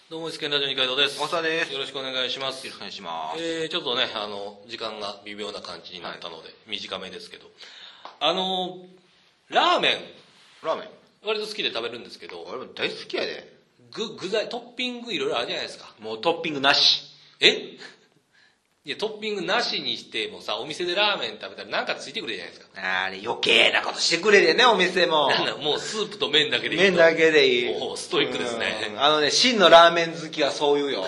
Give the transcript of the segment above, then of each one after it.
どうも、一見ラジオ二階堂です。 大沢です。 よろしくお願いします。 よろしくお願いします。 ちょっとね、時間が微妙な感じになったので、短めですけど。ラーメン。割と好きで食べるんですけど。 俺も大好きやで。 具材、トッピングいろいろあるじゃないですか。 もうトッピングなし。 いや、トッピングなしにしてもさ、お店でラーメン食べたらなんかついてくるじゃないですか。 あれ余計なことしてくれるよね、お店も。 もうスープと麺だけでいい。 麺だけでいい。 もうストイックですね。 真のラーメン好きはそう言うよ。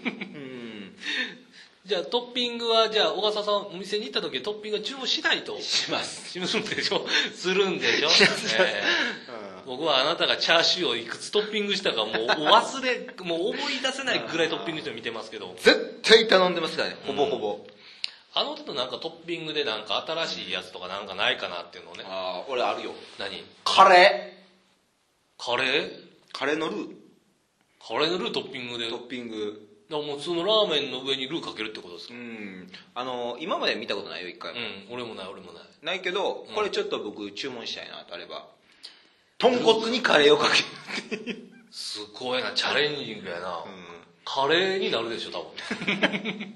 じゃあトッピングは、じゃあ小笠さんお店に行った時トッピングは注文しないと。 します。 するんでしょするんでしょ、僕はあなたがチャーシューをいくつトッピングしたかもうもう思い出せないぐらいトッピングして見てますけど。 絶対頼んでますからね、ほぼほぼ。 手となんかトッピングでなんか新しいやつとかなんかないかなっていうのをね。 ああ、俺あるよ。 何？ カレーカレーのルー。 カレーのルートッピングで。 トッピング。 だからもう普通のラーメンの上にルーかけるってことですか？ 今まで見たことないよ、一回も。 俺もない。 ないけど、これちょっと僕注文したいなとあれば。豚骨にカレーをかけるっていう。 すごいな、チャレンジングやな。カレーになるでしょ、多分。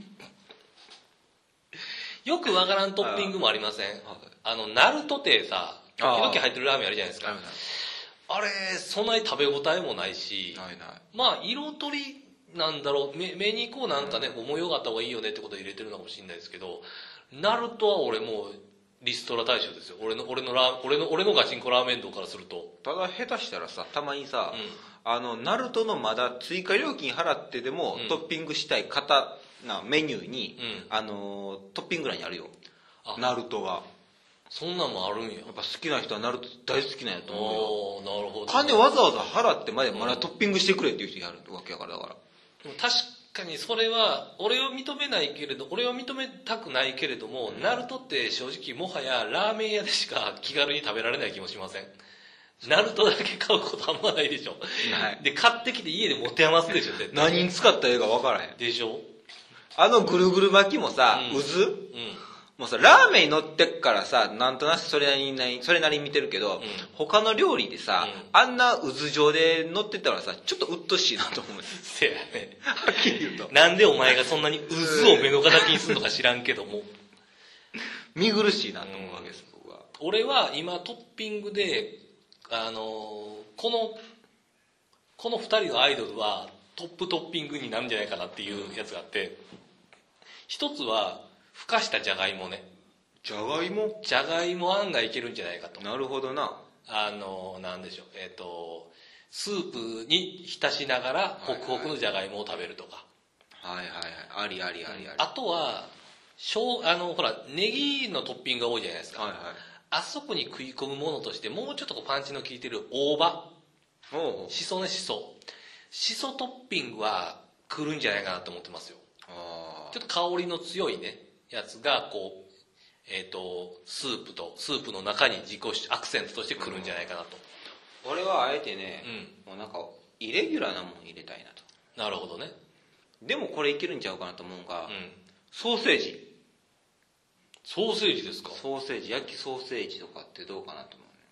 よくわからんトッピングもありません？ナルトってさ、時々入ってるラーメンあるじゃないですか。あれ、そんなに食べ応えもないし、まあ、色とりなんだろう、目にこうなんかね、模様があった方がいいよねってことを入れてるのかもしれないですけど、ナルトは俺もう、リストラ対象ですよ。俺のガチンコラーメン道からすると。 ただ下手したらさ、たまにさ、ナルトのまだ追加料金払ってでも、トッピングしたい方なメニューに、トッピング欄にあるよ。ナルトが。 そんなんもあるんや。 やっぱ好きな人はナルト大好きなんやと思うよ。 なるほど。 金わざわざ払ってまでまだトッピングしてくれっていう人があるわけやからだから。 でも確かにそれは、俺は認めたくないけれども、ナルトって正直もはやラーメン屋でしか気軽に食べられない気もしません？ナルトだけ買うことあんまないでしょ。で、買ってきて家で持て余すでしょ、絶対。 何に使ったらええか分からへん。 でしょ？ ぐるぐる巻きもさ、渦もうさ、ラーメンに乗ってっからさ、なんとなくそれなりに見てるけど、他の料理でさ、あんな渦状で乗ってたらさ、ちょっとうっとしいなと思う。 せやね。 はっきり言うと。 なんでお前がそんなに渦を目の敵にするのか知らんけども。 見苦しいなと思うわけです、僕は。 俺は今トッピングで、この二人のアイドルはトップトッピングになるんじゃないかなっていうやつがあって、一つは、ふかしたじゃがいもね。 じゃがいも案外いけるんじゃないかと。 なるほどな。 なんでしょう。スープに浸しながら、ホクホクのじゃがいもを食べるとか。 あり。 あとは、ほら、ネギのトッピングが多いじゃないですか。あそこに食い込むものとして、もうちょっとパンチの効いてる大葉。しそね、しそ。しそトッピングは来るんじゃないかなと思ってますよ。ちょっと香りの強いね、やつが、こう、スープの中にアクセントとして来るんじゃないかなと。 俺はあえてね、もうなんか、イレギュラーなもん入れたいなと。 なるほどね。 でもこれいけるんちゃうかなと思うのが、ソーセージ。 ソーセージですか？ 焼きソーセージとかってどうかなと思うね。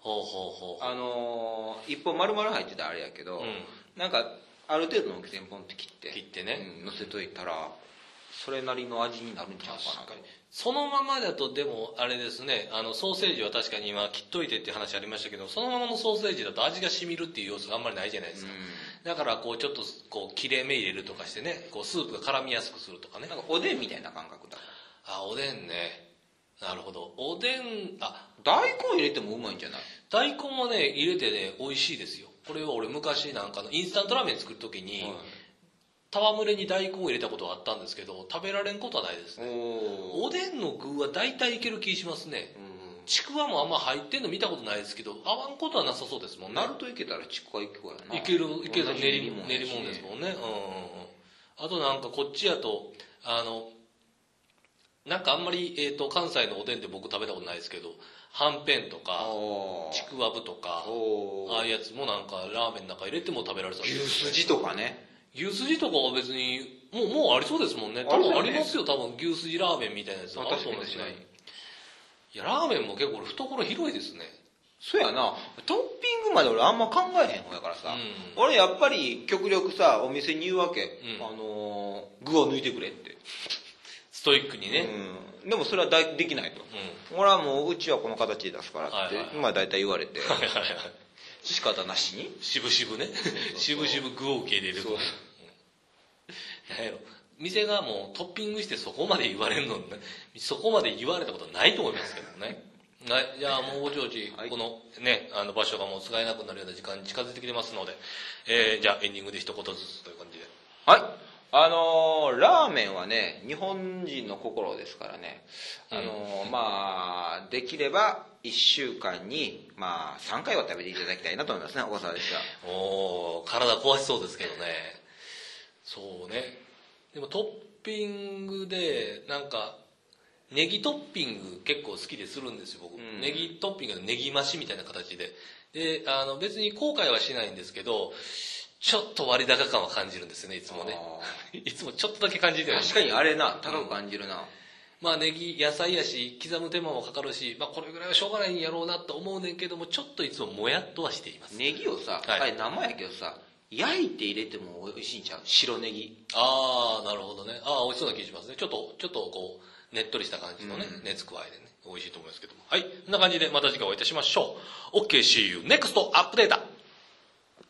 ほう。 一本丸々入ってたらあれやけど、なんか、ある程度の大きさにポンって切ってね、 乗せといたら、それなりの味になるんちゃうかなと。 そのままだとでもあれですね、ソーセージは確かに今切っといてっていう話ありましたけど、そのままのソーセージだと味が染みるっていう要素があんまりないじゃないですか。だからこうちょっとこう切れ目入れるとかしてね、こうスープが絡みやすくするとかね。 なんかおでんみたいな感覚だ。 おでんね。なるほど。おでん、 大根入れてもうまいんじゃない？ 大根はね、入れてね、美味しいですよ。これは俺昔なんかのインスタントラーメン作るときに、戯れに大根を入れたことがあったんですけど、食べられんことはないですね。おでんの具は大体いける気しますね。ちくわもあんま入ってんの見たことないですけど、合わんことはなさそうですもんね。 ナルトいけたらちくわいくからな。 いける練り物ですもんね。あとなんかこっちやと、なんかあんまり、関西のおでんって僕食べたことないですけど、はんぺんとか、ちくわぶとか、ああいうやつもなんかラーメンの中入れても食べられそうです。 牛すじとかね。 牛すじとかは別に、もうありそうですもんね。多分ありますよ、多分牛すじラーメンみたいなやつ。 確かにしない。 いや、ラーメンも結構懐広いですね。 そうやな。トッピングまで俺あんま考えへん方やからさ。俺やっぱり極力さ、お店に言うわけ。具を抜いてくれって。 ストイックにね。 でもそれはできないと。俺はもう、うちはこの形で出すからって、まあ大体言われて。仕方なしに。 しぶしぶね。しぶしぶ具を受け入れる。なんやろ。店がもうトッピングしてそこまで言われるのね、そこまで言われたことないと思いますけどね。はい、じゃあもうぼちぼち、このね、場所がもう使えなくなるような時間に近づいてきてますので、じゃあエンディングで一言ずつという感じで。 はい。ラーメンはね、日本人の心ですからね、まあ、できれば1週間に、まあ、3回は食べていただきたいなと思いますね、小笠原でした。 体壊しそうですけどね。そうね。でもトッピングで、なんか、ネギトッピング結構好きでするんですよ、僕。ネギトッピングのネギ増しみたいな形で。で、別に後悔はしないんですけど、ちょっと割高感は感じるんですよね、いつもね。いつもちょっとだけ感じてる。 確かにあれな、高く感じるな。 まあネギ、野菜やし、刻む手間もかかるし、まあこれぐらいはしょうがないんやろうなと思うねんけども、ちょっといつももやっとはしています。 ネギをさ、あれ生やけどさ、焼いて入れても美味しいんちゃう？白ネギ。 ああ、なるほどね。美味しそうな気がしますね。ちょっとこう、ねっとりした感じのね、熱加えてね、美味しいと思いますけども。はい。こんな感じでまた次回お会いいたしましょう。OK, see you next アップデート。